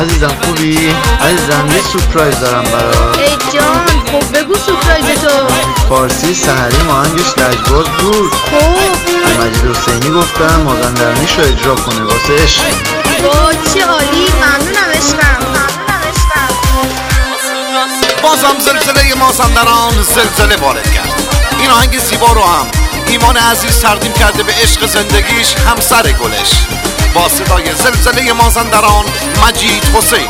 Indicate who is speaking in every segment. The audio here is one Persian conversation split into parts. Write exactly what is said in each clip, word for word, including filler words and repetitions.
Speaker 1: عزیزم خوبی؟ عزیزم یه سورپرایز دارم برات.
Speaker 2: ای جان خب بگو سورپرایز تو.
Speaker 1: فارسی سحری ماهنگش لجباز بود.
Speaker 2: خب
Speaker 1: مجید حسینی گفتم مازندرانیش رو اجرا کنه واسه عشق.
Speaker 2: با چه عالی، ممنونم عشقم، ممنونم عشقم.
Speaker 3: بازم زلزله مازندران زلزله وارد کرد. این آهنگ زیبا رو هم ایمان عزیز تقدیم کرده به عشق زندگیش همسر گلش با صدای زلزله مازندران مجید حسین.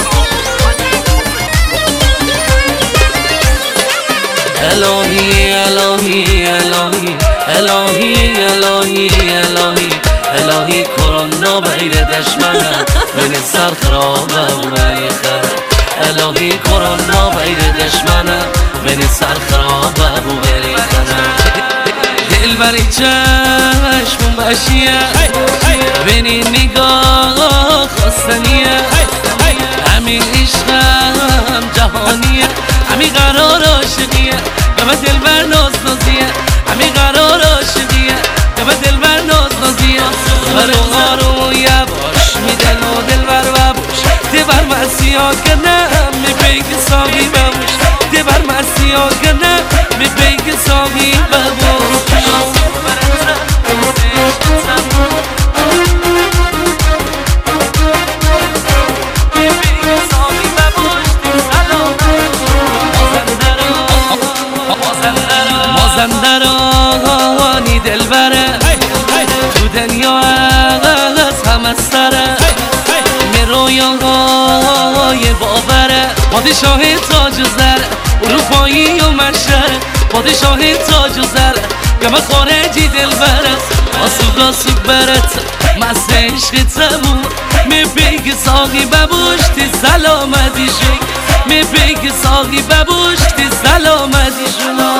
Speaker 4: الهی الهی الهی الهی الهی الهی الهی کرونا بیر دشمنم من سر خرابم میخه الهی کرونا بیر دشمنم من سر خرابم میخه دل بری چشمون بشیه بینی نگاه خواستنیه همین عشقم جهانیه همین قرار عاشقیه گمه دل بر ناز نازیه همین قرار عاشقیه گمه دل بر ناز نازیه آروم آروم یواش می دل و دل بر ببوش ده بر مرسیا کنم می بیگ ساقی ببوش ده بر مرسیا کنم می بیگ ساقی ببوش مازندرانی دل بره تو دنیا از همه سره می رویاهای باوره پادشاه تاج و زر اروپایی و مشهره پادشاه تاج و زر گمه خارجی دل بره آسوگ آسوگ برت مست عشق تموم می بیگ ساقی ببوش تی سلامتی شک می بیگ ساقی ببوش تی سلامتی شما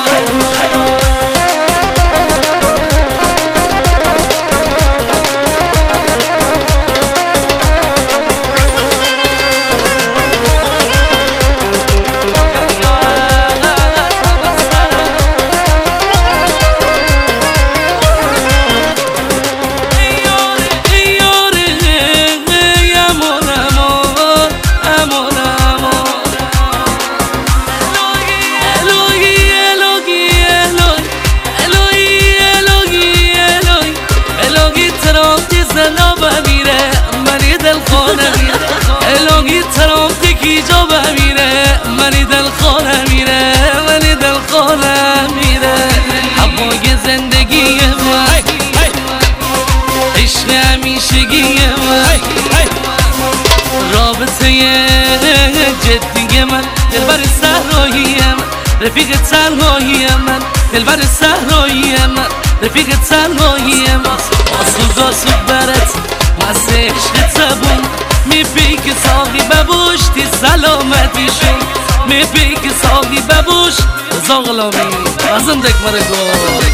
Speaker 4: الهی ترام تکی جا بمیره منی دل خانه میره منی دل خانه میره هوای زندگی من عشق همیشگی من رابطه جدی من دلبر صحرایی من رفیق تنهایی من دلبر صحرایی من رفیق تنهایی من آسوگ آسوگ برت مست عشق تبون می بیگ ساقی ببوش تی سلامتی شد می بیگ ساقی ببوش زاغلامی ازم دک مره گل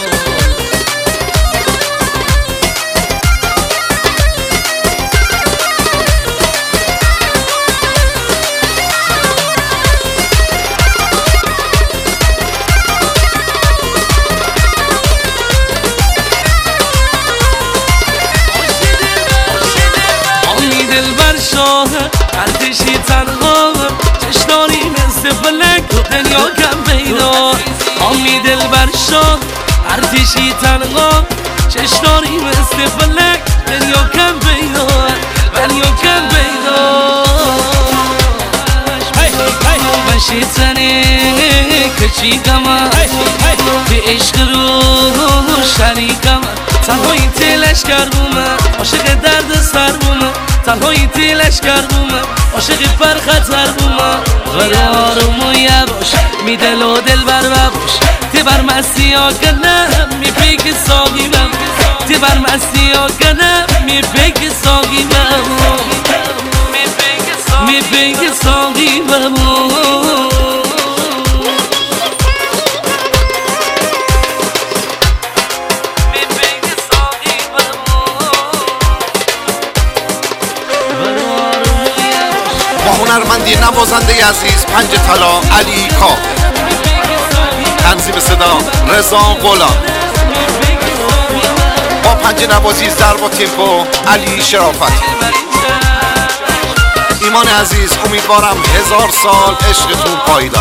Speaker 4: ارتشی تنها چشتانی مثل فلک تو دنیا کم پیدا آمی دل بر شاه ارتشی تنها چشتانی مثل فلک دنیا کم پیدا دنیا کم پیدا بشی تنه کچی کما به عشق رو شریکم تنهایی تلش کردومه عاشق درد سر بومه تنهایی تیلش کردومه عاشق پر خطر بومه قرارم و یواش می دل و دل بر ببوش تی بر مستی ها کنم می پیک ساقی بم تی بر مستی ها کنم می پیک ساقی بم می پیک ساقی بم
Speaker 3: هنرمندی نوازنده عزیز پنج طلا علی کاف، تنظیم صدا رضا غلام، با پنج نوازی ضرب و تیمپو علی شرافتی. ایمان عزیز امیدوارم هزار سال عشقتون پایدار